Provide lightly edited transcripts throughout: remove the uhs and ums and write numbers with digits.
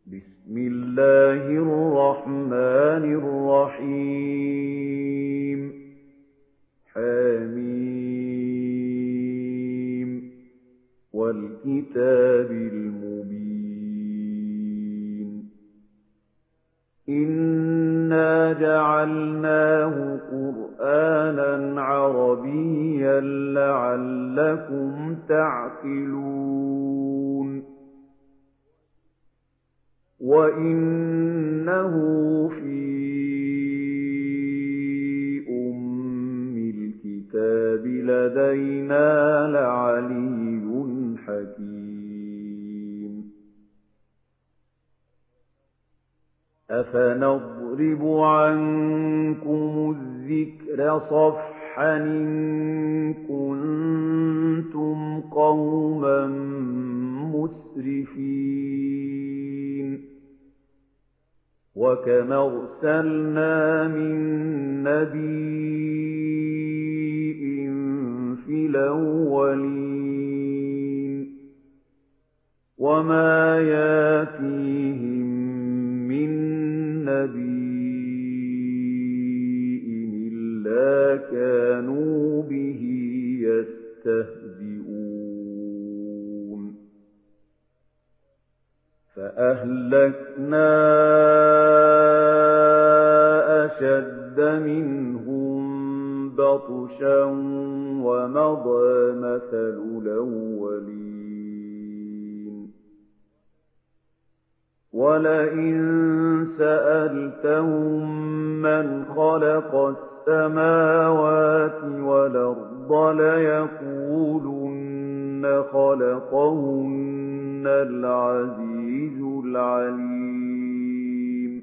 بسم الله الرحمن الرحيم حميم والكتاب المبين إنا جعلناه قرآنا عربيا لعلكم تعقلون وَإِنَّهُ فِي أُمِّ الْكِتَابِ لَدَيْنَا لَعَلِيٌّ حَكِيمٌ أَفَنَضْرِبُ عَنكُمُ الذِّكْرَ صَفْحًا إِن كُنتُمْ قَوْمًا مُّسْرِفِينَ وَكَمْ أَرْسَلْنَا مِن نَّبِيٍّ فِي الْأَوَّلِينَ وَمَا يَأْتِيهِم مِّن نَّبِيٍّ إِلَّا كَانُوا بِهِ يَسْتَهْزِئُونَ فَأَهْلَكْنَا أَشَدَّ مِنْهُم بَطْشًا وَمَضَىٰ مَثَلُ الْأَوَّلِينَ وَلَئِن سَأَلْتَهُم مَّنْ خَلَقَ السَّمَاوَاتِ وَالْأَرْضَ لَيَقُولُنَّ خَلَقَهُنَّ الْعَزِيزُ الْعَلِيمُ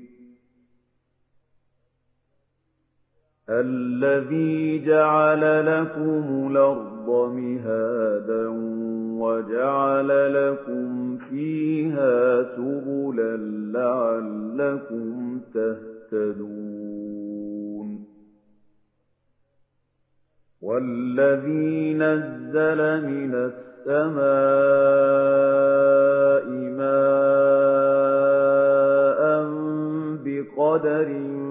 الَّذِي جَعَلَ لَكُمُ الْأَرْضَ مِهَادًا وَجَعَلَ لَكُمْ فِيهَا سُبُلًا لَّعَلَّكُمْ تَهْتَدُونَ وَالَّذِي نَزَّلَ مِنَ السَّمَاءِ مَاءً بِقَدَرٍ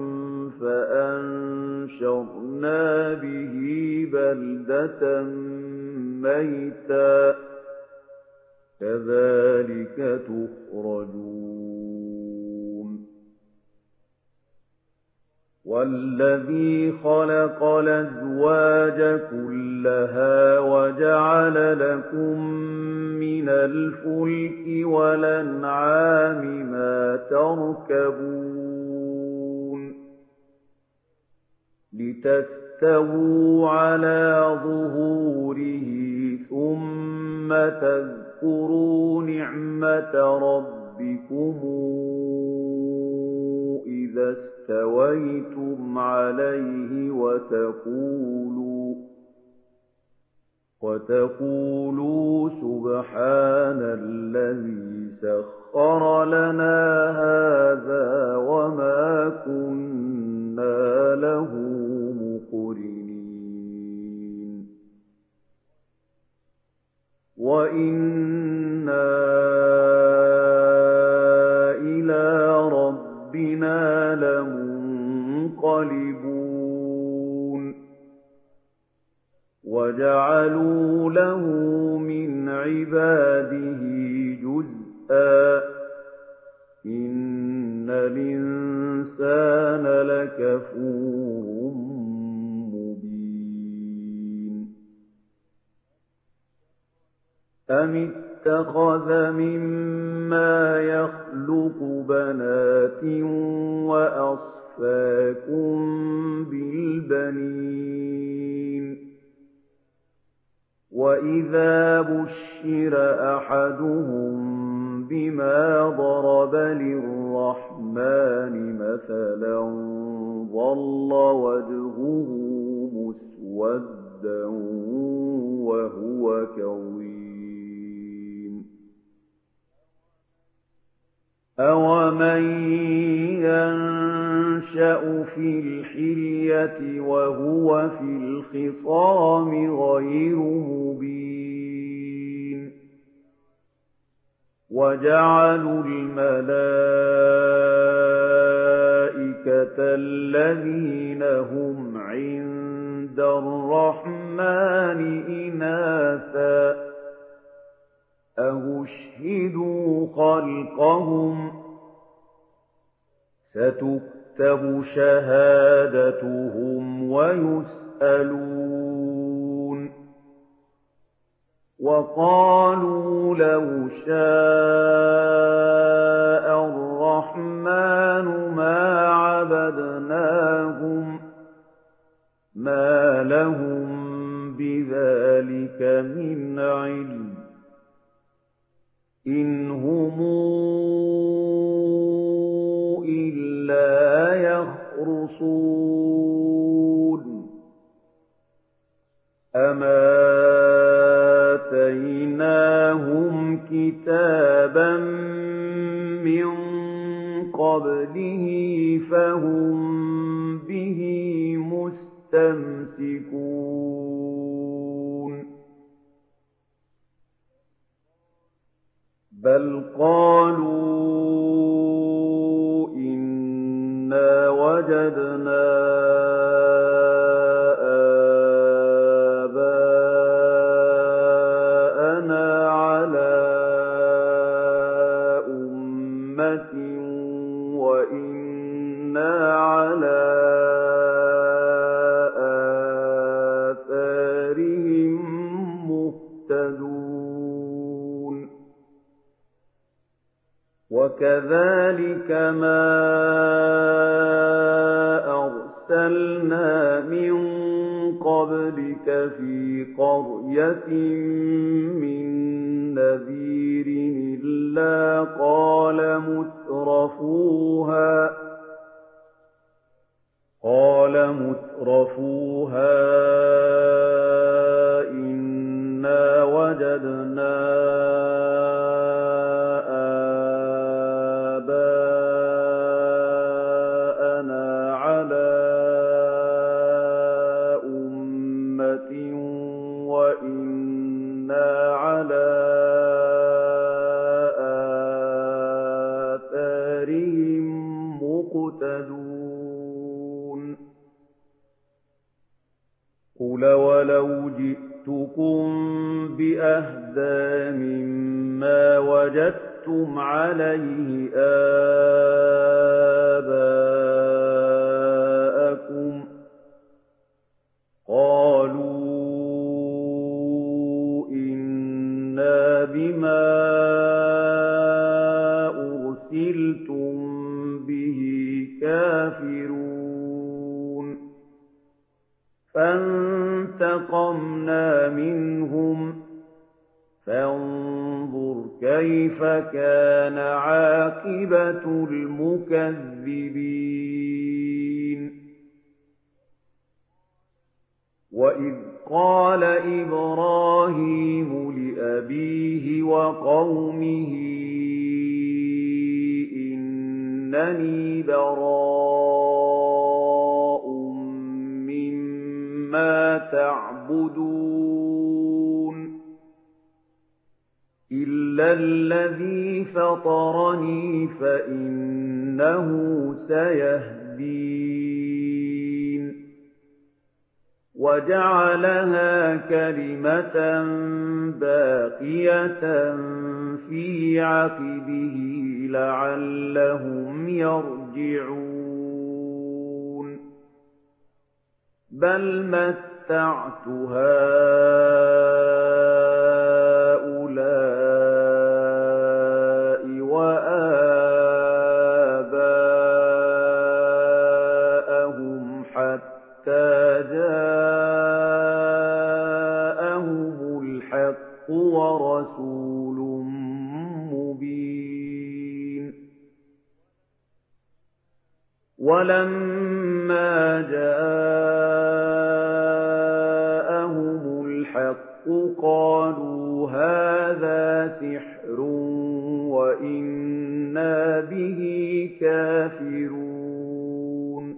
فَأَنشَرْنَا بِهِ بَلْدَةً مَّيْتًا ۚ كَذَٰلِكَ تُخْرَجُونَ وَالَّذِي خَلَقَ الْأَزْوَاجَ كُلَّهَا وَجَعَلَ لَكُم مِّنَ الْفُلْكِ وَالْأَنْعَامِ مَا تَرْكَبُونَ لِتَسْتَوُوا عَلَىٰ ظُهُورِهِ ثُمَّ تَذْكُرُوا نِعْمَةَ رَبِّكُمْ إِذَا اسْتَوَيْتُمْ عَلَيْهِ وَتَقُولُوا سُبْحَانَ الَّذِي سَخَّرَ لَنَا هَٰذَا وَمَا كُنَّا لَهُ مُقْرِنِينَ وَإِنَّا إِلَىٰ رَبِّنَا لَمُنقَلِبُونَ وَجَعَلُوا لَهُ مِنْ عِبَادِهِ جُزْءًا ۚ إِنَّ الْإِنسَانَ لَكَفُورٌ مُّبِينٌ أَمِ اتَّخَذَ مِمَّا يَخْلُقُ بَنَاتٍ وَأَصْفَاكُم بِالْبَنِينَ وَإِذَا بُشِّرَ أَحَدُهُم بِمَا ضَرَبَ لِلرَّحْمَٰنِ مَثَلًا ظَلَّ وَجْهُهُ مُسْوَدًّا وَهُوَ كَظِيمٌ أَوَمَن يَنشَأُ فِي الْحِلْيَةِ وَهُوَ فِي الْخِصَامِ غَيْرُ مُبِينٍ وَجَعَلُوا الْمَلَائِكَةَ الَّذِينَ هُمْ عِندَ الرَّحْمَٰنِ إِنَاثًا ۚ أَشْهِدُوا خَلْقَهُمْ ۚ سَتُكْتَبُ شَهَادَتُهُمْ وَيُسْأَلُونَ وَقَالُوا لَوْ شَاءَ الرَّحْمَٰنُ مَا عَبَدْنَاهُم ۗ مَّا لَهُم بِذَٰلِكَ مِنْ عِلْمٍ ۖ إِنْ هُمْ إِلَّا يَخْرُصُونَ أَمْ آتَيْنَاهُمْ كِتَابًا مِّن قَبْلِهِ فَهُم بِهِ مُسْتَمْسِكُونَ بَلْ قَالُوا إِنَّا وَجَدْنَا آبَاءَنَا عَلَىٰ أُمَّةٍ وَإِنَّا عَلَىٰ آثَارِهِم مُّهْتَدُونَ وَكَذَٰلِكَ مَا أَرْسَلْنَا مِن قَبْلِكَ فِي قَرْيَةٍ مِّن نَّذِيرٍ إِلَّا قَالَ مُتْرَفُوهَا إِنَّا وَجَدْنَا آبَاءَنَا عَلَىٰ أُمَّةٍ وَإِنَّا عَلَىٰ آثَارِهِم مُّقْتَدُونَ قُلْ أَوَلَوْ جِئْتُكُم بِأَهْدَىٰ مِمَّا وَجَدتُّمْ عَلَيْهِ آبَاءَكُمْ ۖ قَالُوا إِنَّا بِمَا أُرْسِلْتُم بِهِ كَافِرُونَ فَانتَقَمْنَا مِنْهُمْ ۖ فَانظُرْ كَيْفَ كَانَ عَاقِبَةُ الْمُكَذِّبِينَ وَإِذْ قَالَ إِبْرَاهِيمُ لِأَبِيهِ وَقَوْمِهِ إِنَّنِي بَرَاءٌ مِّمَّا تَعْبُدُونَ إِلَّا الَّذِي فَطَرَنِي فَإِنَّهُ سَيَهْدِينِ وَجَعَلَهَا كَلِمَةً بَاقِيَةً فِي عَقِبِهِ لَعَلَّهُمْ يَرْجِعُونَ بَلْ مَتَّعْتُ هَٰؤُلَاءِ وَآبَاءَهُمْ حَتَّىٰ جَاءَهُمُ الْحَقُّ وَرَسُولٌ مُّبِينٌ وَلَمَّا جَاءَهُمُ الْحَقُّ قَالُوا هَٰذَا سِحْرٌ وَإِنَّا بِهِ كَافِرُونَ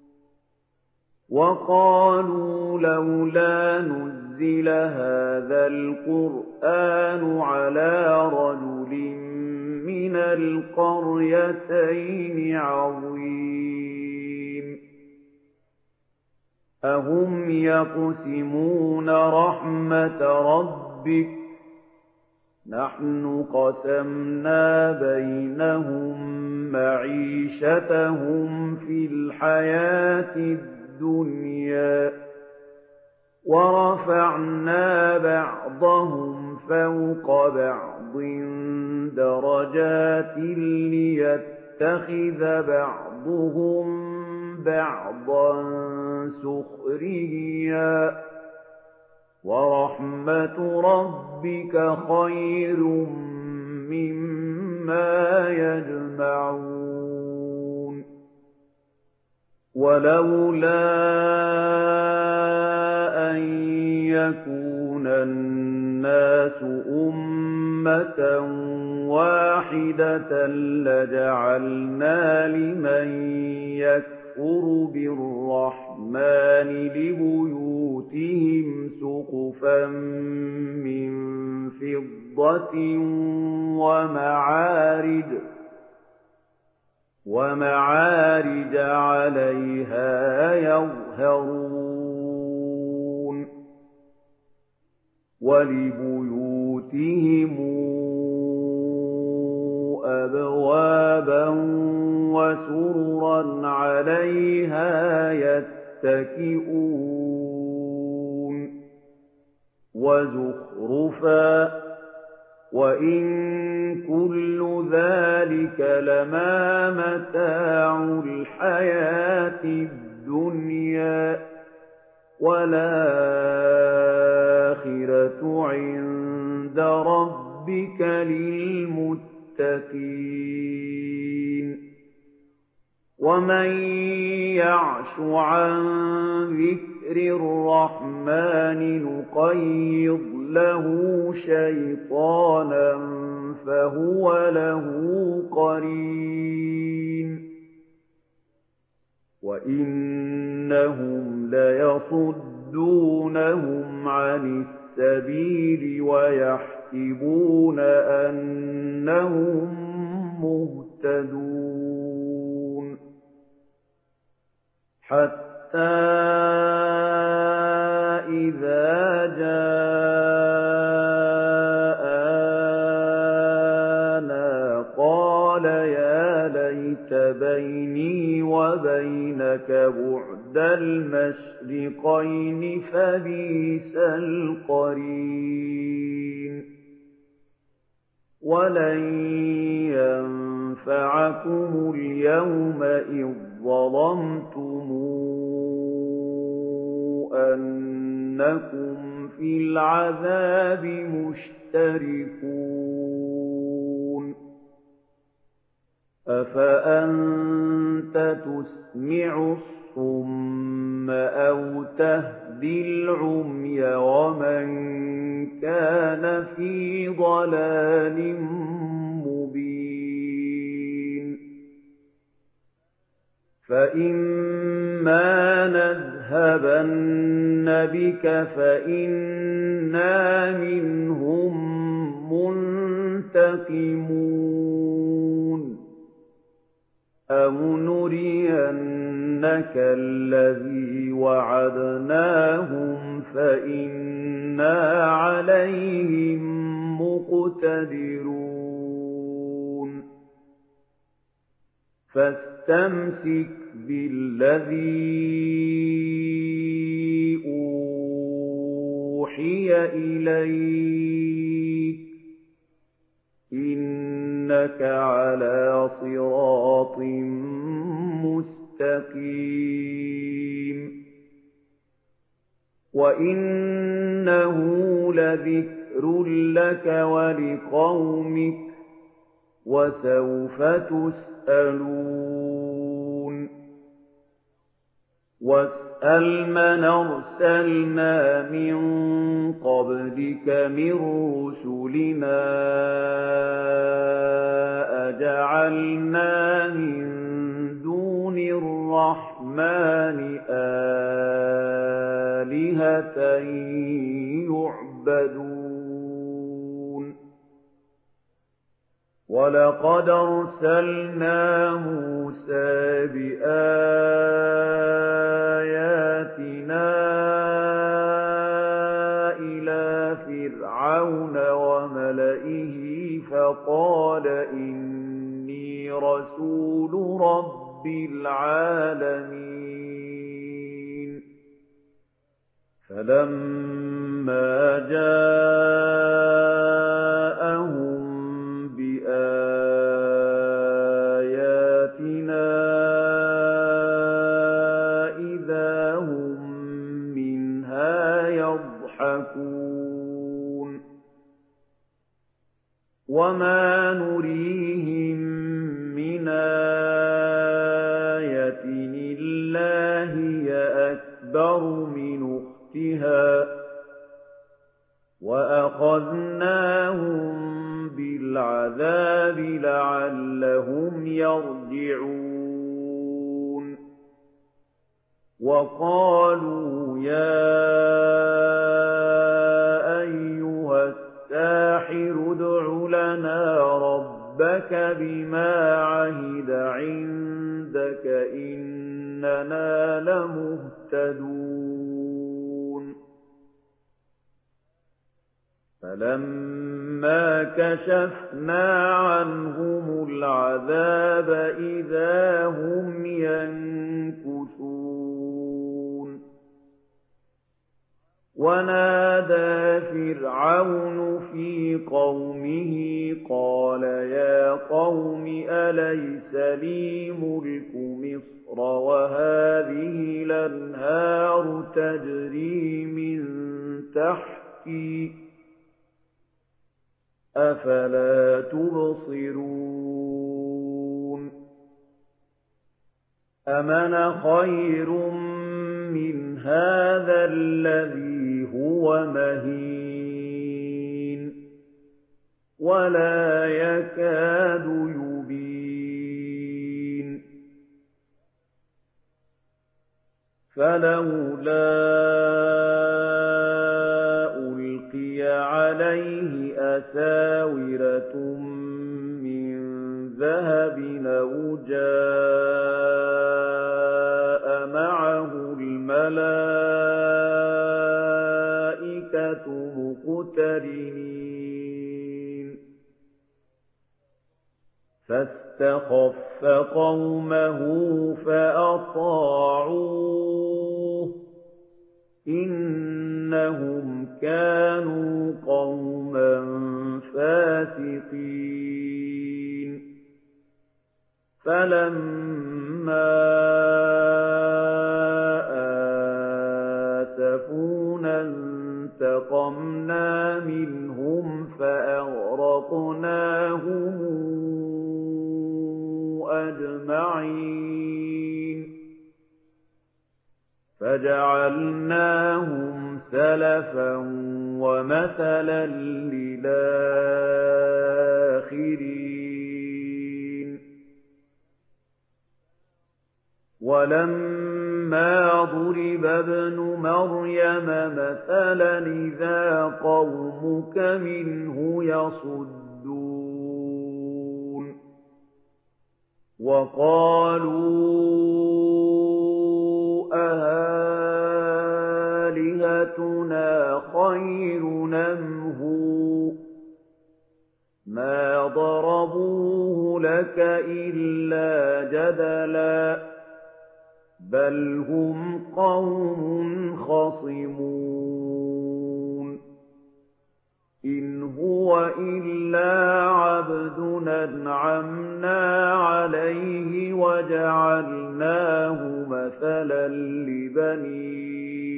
وَقَالُوا لَوْلَا نُزِّلَ هَٰذَا الْقُرْآنُ عَلَىٰ رَجُلٍ من القريتين عظيم أهم يقسمون رحمة ربك نحن قسمنا بينهم معيشتهم في الحياة الدنيا ورفعنا بعضهم فوق بعض درجات ليتخذ بعضهم بعضا سخريا ورحمة ربك خير مما يجمعون ولولا أن يكون الناس أمة واحدة لجعلنا لمن يكفر بالرحمن لبيوتهم سقفا من فضة ومعارج عليها يظهرون ولبيوتهم أبوابا وسررا عليها يتكئون وزخرفا وإن كل ذلك لما متاع الحياة الدنيا والآخرة عند ربك للمتقين ومن يعش عن ذكر الرحمن نقيض له شيطانا فهو له قرين وإنهم ليصدونهم عن السبيل ويحسبون أنهم مهتدون حتى إذا جاءنا قال يا ليت بيني وبينك بعد المشرقين فبئس القرين ولن ينفعكم اليوم إذ ظلمتم أنكم في العذاب مشتركون أفأنت تسمع الصم أو تهدي العمي ومن كان في ضلال مبين فإما نذهبن بك فإنا منهم منتقمون أو نرينك الذي وعدناهم فإنا عليهم مقتدرون فاستمسك بالذي أوحي إليك إنك على صراط مستقيم وإنه لذكر لك ولقومك وسوف تسألون واسأل من أرسلنا من قبلك من رسلنا أجعلنا من دون الرحمن آلهة يعبدون وَلَقَدْ أَرْسَلْنَا مُوسَىٰ بِآيَاتِنَا إِلَىٰ فِرْعَوْنَ وَمَلَئِهِ فَقَالَ إِنِّي رَسُولُ رَبِّ الْعَالَمِينَ فَلَمَّا جَاءَهُم بِآيَاتِنَا إِذَا هُم مِّنْهَا يَضْحَكُونَ وَمَا نُرِيهِم مِّنْ آيَةٍ إِلَّا هِيَ أَكْبَرُ مِنْ أُخْتِهَا وَأَخَذْنَاهُم بِالْعَذَابِ لَعَلَّهُمْ يَرْجِعُونَ وَقَالُوا يَا أَيُّهَ السَّاحِرُ ادْعُ لَنَا رَبَّكَ بِمَا عَهِدَ عِندَكَ إِنَّنَا لَمُهْتَدُونَ فَلَمَّا كَشَفْنَا عَنْهُمُ الْعَذَابَ إِذَا هُمْ يَنكُثُونَ وَنَادَىٰ فِرْعَوْنُ فِي قَوْمِهِ قَالَ يَا قَوْمِ أَلَيْسَ لِي مُلْكُ مِصْرَ وَهَٰذِهِ الْأَنْهَارُ تَجْرِي مِن تَحْتِي أَفَلَا تُبْصِرُونَ أَمَنَ خَيْرٌ مِّنْ هَٰذَا الَّذِي هُوَ مَهِينٌ وَلَا يَكَادُ يُبِينُ فَلَوْلَا أُلْقِيَ عَلَيْهِ أَسَاوِرَةٌ مِّن ذَهَبٍ أَوْ جَاءَ مَعَهُ الْمَلَائِكَةُ مُقْتَرِنِينَ فَاسْتَخَفَّ قَوْمَهُ فَأَطَاعُوهُ إِنَّهُمْ كَانُوا قَوْمًا فَاسِقِينَ فَلَمَّا آسَفُونَا انتَقَمْنَا مِنْهُمْ فَأَغْرَقْنَاهُمْ أَجْمَعِينَ فَجَعَلْنَاهُمْ سَلَفًا وَمَثَلًا لِّلْآخِرِينَ وَلَمَّا ضُرِبَ ابْنُ مَرْيَمَ مَثَلًا إِذَا قَوْمُكَ مِنْهُ يَصُدُّونَ وَقَالُوا أَآلِهَتُنَا خَيْرٌ أَمْ هُوَ مَا ضَرَبُوهُ لَكَ إِلَّا جَدَلًا بَلْ هُمْ قَوْمٌ خَصِمُونَ إِنْ هُوَ إِلَّا عَبْدٌ أَنْعَمْنَا عَلَيْهِ وَجَعَلْنَاهُ مَثَلًا لِّبَنِي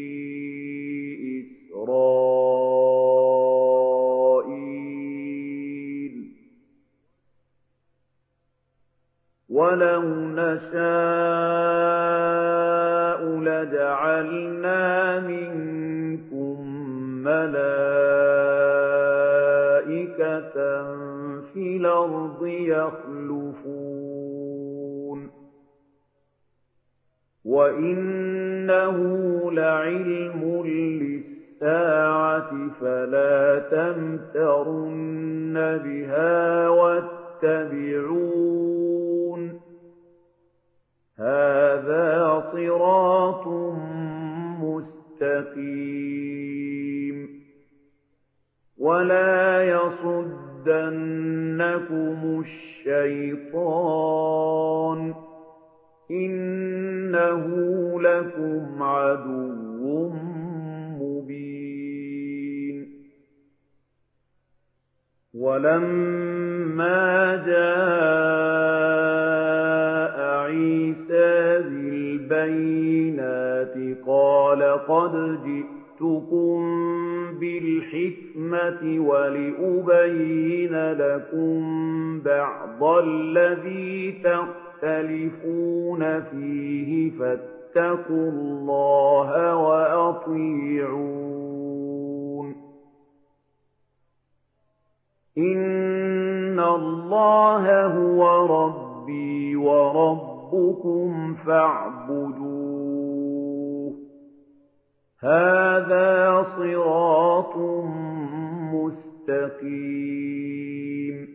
إِسْرَائِيلَ وَلَوْ نَشَاءُ لَجَعَلْنَا مِنكُم مَّلَائِكَةً فِي الْأَرْضِ يَخْلُفُونَ وَإِنَّهُ لَعِلْمٌ لِّلسَّاعَةِ فَلَا تَمْتَرُنَّ بِهَا واتبعون هذا صراط مستقيم ولا يصدنكم الشيطان إنه لكم عدو مبين ولما جاء عيسى بالبينات قال قد جئتكم بالحكمة ولأبين لكم بعض الذي تختلفون فيه فاتقوا الله وأطيعون إن الله هو ربي وربكم فاعبدوه هذا صراط مستقيم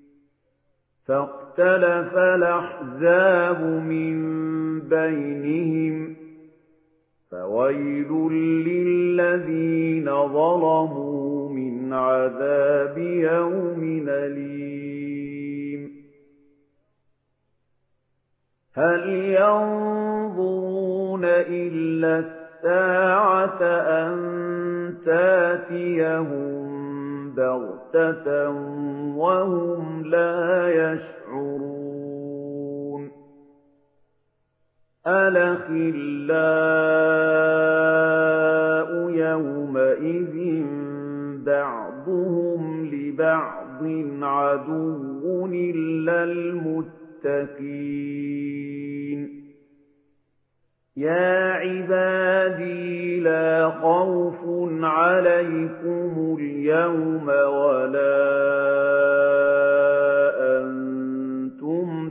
فاختلف الأحزاب من بينهم فويل للذين ظلموا من عذاب يوم أليم هل ينظرون إلا الساعة أن تأتيهم بغتة وهم لا يشعرون الأخلاء يومئذ بعضهم لبعض عدو إلا المتقين يا عبادي لا خوف عليكم اليوم ولا أنتم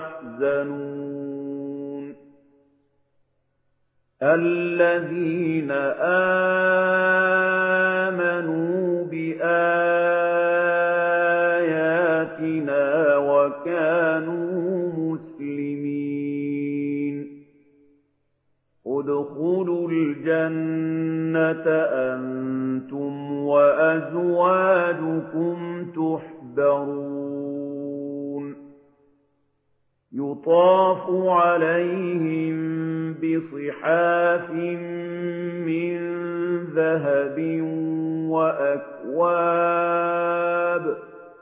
تحزنون الذين آمنوا بآياتنا وكانوا مسلمين ادخلوا الجنة أنتم وأزواجكم تحبرون يطاف عليهم بصحاف من ذهب وأكواب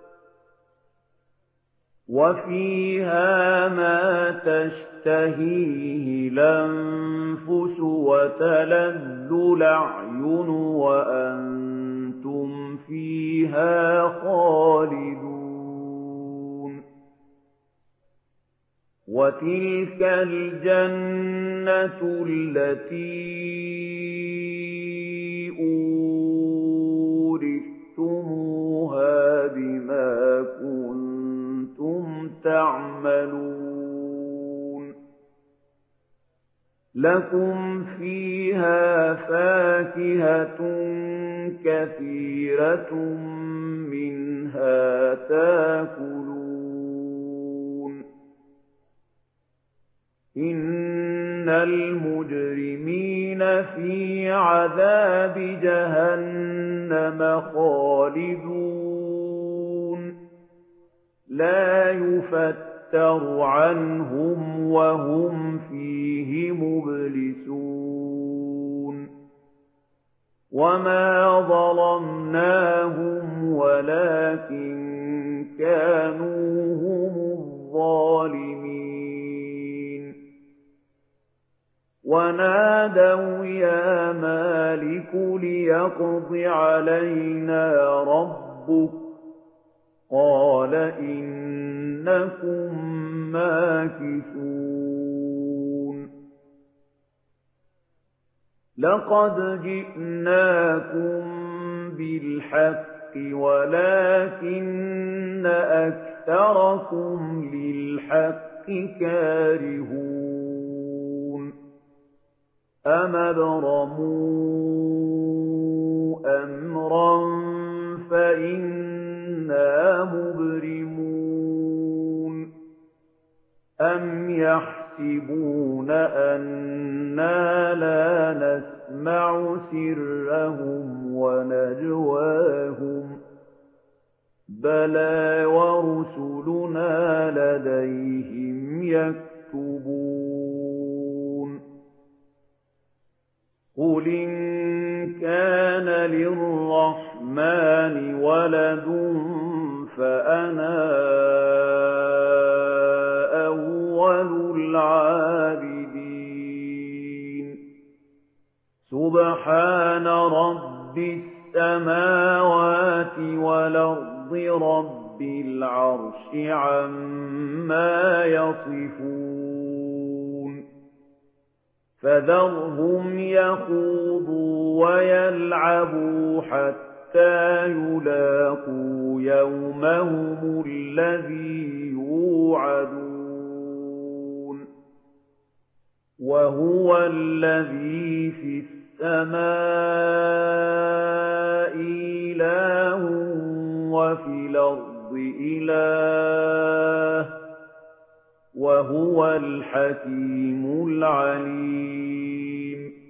وفيها ما تشتهيه الأنفس وتلذ الأعين وأنتم فيها خالدون وتلك الجنة التي أورثتموها بما كنتم تعملون لكم فيها فاكهة كثيرة منها تاكلون إن المجرمين في عذاب جهنم خالدون لا يفتر عنهم وهم فيه مبلسون وما ظلمناهم ولكن كانوا هم الظالمين ونادوا يا مالك ليقض علينا ربك قال إنكم ماكثون لقد جئناكم بالحق ولكن أكثركم للحق كارهون أم أبرموا أمرا فإنا مبرمون أَمْ يَحْسِبُونَ أَنَّا لَا نَسْمَعُ سِرَّهُمْ وَنَجْوَاهُم ۚ بَلَىٰ وَرُسُلُنَا لَدَيْهِمْ يَكْتُبُونَ قُلْ إِن كَانَ لِلرَّحْمَٰنِ وَلَدٌ فَأَنَا أَوَّلُ الْعَابِدِينَ سُبْحَانَ رَبِّ السَّمَاوَاتِ وَالْأَرْضِ رَبِّ الْعَرْشِ عَمَّا يَصِفُونَ فَذَرْهُمْ يَخُوضُوا وَيَلْعَبُوا حَتَّىٰ يُلَاقُوا يَوْمَهُمُ الَّذِي يُوعَدُونَ وَهُوَ الَّذِي فِي السَّمَاءِ إِلَٰهٌ وَفِي الْأَرْضِ إِلَٰهٌ ۚ وَهُوَ الْحَكِيمُ الْعَلِيمُ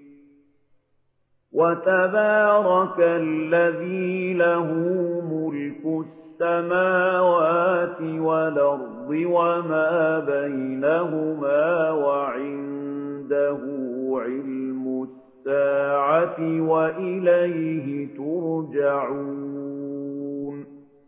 وَتَبَارَكَ الَّذِي لَهُ مُلْكُ السَّمَاوَاتِ وَالْأَرْضِ وَمَا بَيْنَهُمَا وَعِندَهُ عِلْمُ السَّاعَةِ وَإِلَيْهِ تُرْجَعُونَ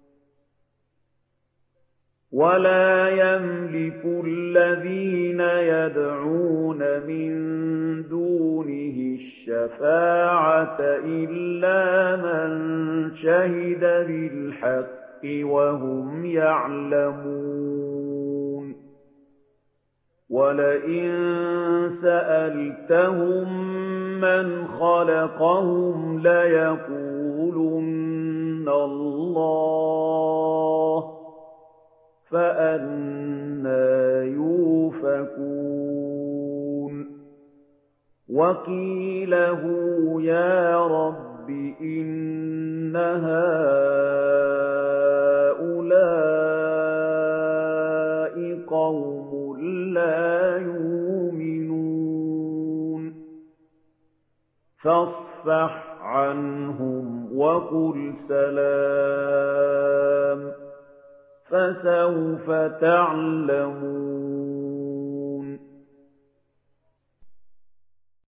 وَلَا يَمْلِكُ الَّذِينَ يَدْعُونَ مِن دُونِهِ الشَّفَاعَةَ إِلَّا مَن شَهِدَ بِالْحَقِّ وَهُمْ يَعْلَمُونَ وَلَئِن سَأَلْتَهُم مَّنْ خَلَقَهُمْ لَيَقُولُنَّ اللَّهُ فَأَنَّىٰ يُؤْفَكُونَ وَقِيلَهُ يَا رَبِّ إِنَّ هَٰؤُلَاءِ قَوْمٌ لَّا يُؤْمِنُونَ فَاصْفَحْ عَنْهُمْ وَقُلْ سَلَامٌ فَسَوْفَ تَعْلَمُونَ